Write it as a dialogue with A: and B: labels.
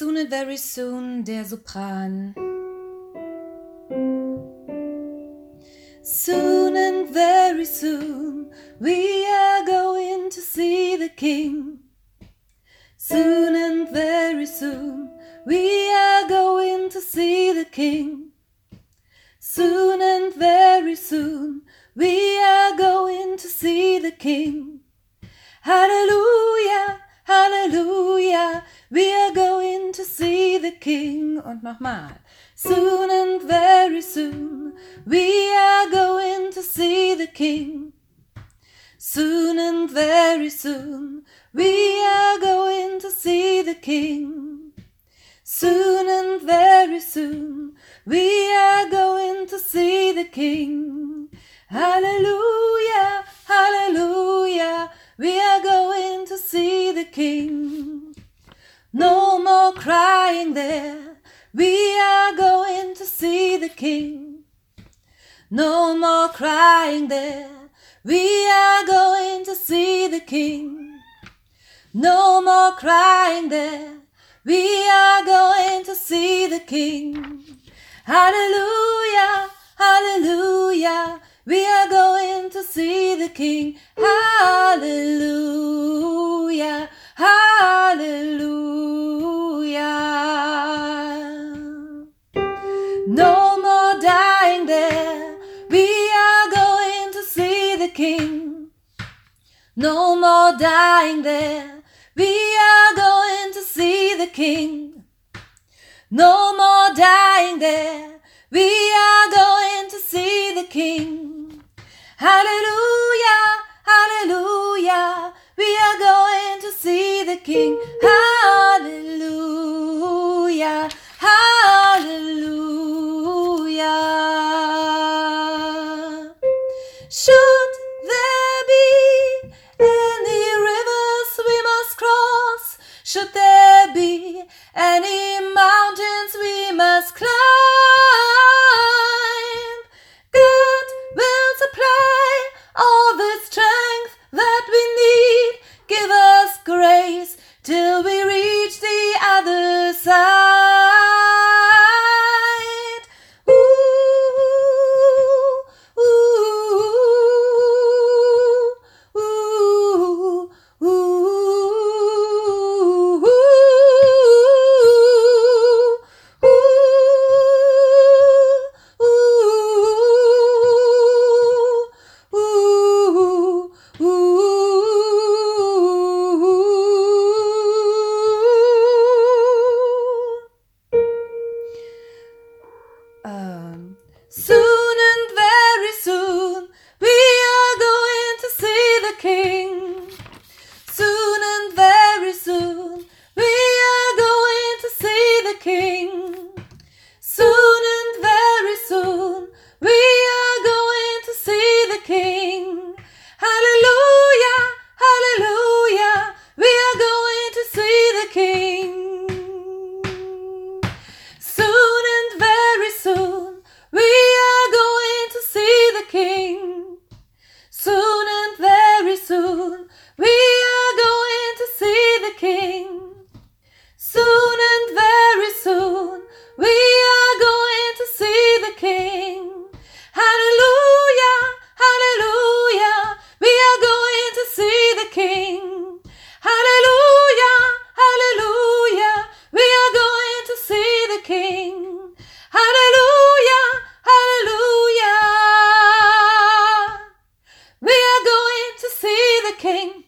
A: Soon and very soon, der Sopran. Soon and very soon, we are going to see the King. Soon and very soon, we are going to see the King. Soon and very soon, we are going to see the King. Hallelujah, Hallelujah, we are going to see the King. Und nochmal. Soon and very soon, we are going to see the King. Soon and very soon, we are going to see the King. Soon and very soon, we are going to see the King. Hallelujah, Hallelujah, we are going to see the King. No more crying there, we are going to see the King. No more crying there, we are going to see the King. No more crying there, we are going to see the King. Hallelujah, Hallelujah, we are going to see the King. Hallelujah, Hallelujah. No more dying there, we are going to see the King. No more dying there, we are going to see the King. No more dying there, we are going to see the King. Hallelujah, Hallelujah, we are going to see the King. Hallelujah, Hallelujah. Should there be any rivers we must cross? Should there be any mountains we must climb? God will supply all the strength that we need. Give us grace till we reach the other side. Ooh, ooh, ooh, ooh, Soon and very soon, we are going to see the King. Soon and very soon, we are going to see the King. Soon and very soon, we are going to see the King. Hallelujah, Hallelujah, we are going to see the King. Soon and very soon, we are going to see the King. Soon and very soon, we are going to see the King. Soon and very soon, we are going to see the King. Hallelujah, Hallelujah, we are going to see the King. Hallelujah, Hallelujah, we are going to see the King. Hallelujah, Hallelujah, we are going to see the King.